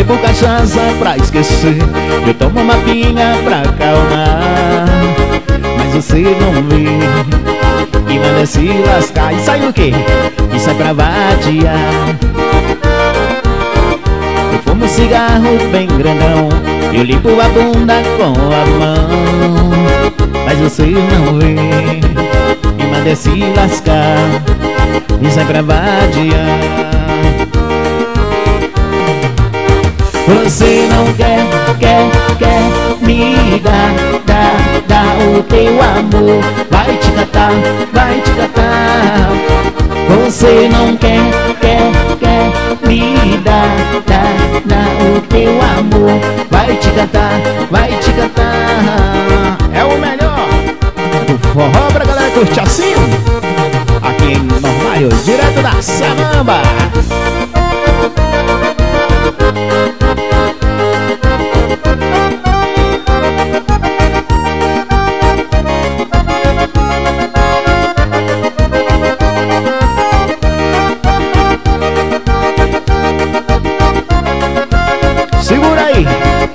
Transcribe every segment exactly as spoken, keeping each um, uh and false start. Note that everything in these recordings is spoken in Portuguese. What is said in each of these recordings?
bebo cachaça pra esquecer, eu tomo uma pinga pra acalmar, mas você não vê e manda se lascar. E sai o quê? E sai pra vadiar. Eu fumo um cigarro bem grandão, eu limpo a bunda com a mão, mas você não vê e manda se lascar. E sai pra vadiar. Você não quer, quer, quer me dar, dar, dar o teu amor. Vai te catar, vai te catar. Você não quer, quer, quer me dar, dar, dar o teu amor. Vai te catar, vai te catar. É o melhor do forró pra galera curtir assim. Aqui em Normal, direto da Samamba. Segura aí.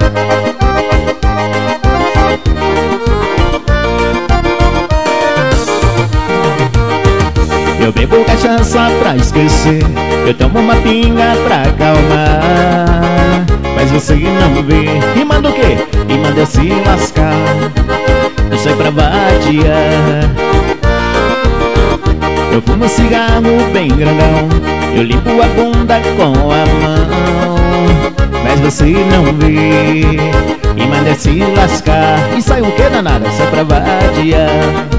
Eu bebo cachaça pra esquecer, eu tomo uma pinga pra acalmar, mas você não vê. E manda o quê? E manda se lascar. Eu saio pra vadiar. Eu fumo um cigarro bem grandão, eu limpo a bunda com a mão, mas você não vê e manda se lascar. E sai o que, danada? Sai pra vadiar.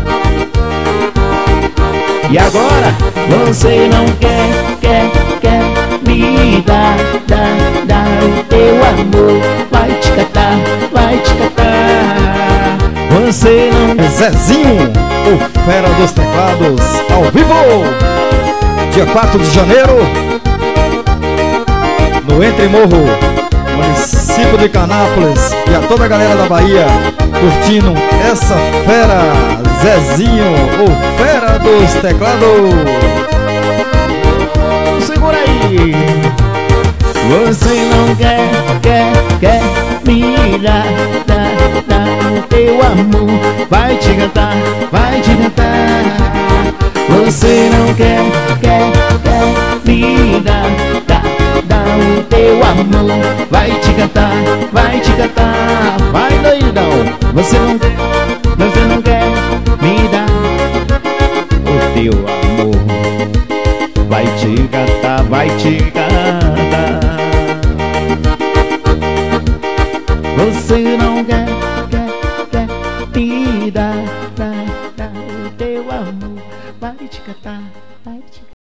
E agora? Você não quer, quer, quer me dar, dar, dar o teu amor. Vai te catar, vai te catar. Você não quer. Zezinho, o fera dos teclados, ao vivo, dia quatro de janeiro, no Entre Morro, município de Canápolis. E a toda a galera da Bahia curtindo essa fera, Zezinho, o fera dos teclados. Segura aí. Você não quer, quer, quer me dar, dar, dar o teu amor. Vai te cantar, vai te cantar. Você não quer, quer, quer me dar, dar, dar o teu amor. Vai te cantar, vai te cantar. Vai, doidão. Você não quer, você não quer me dar o teu amor. Vai te cantar, vai te cantar. Você não quer, quer, quer me dar, dar, dar o teu amor. Vai te cantar, vai te cantar.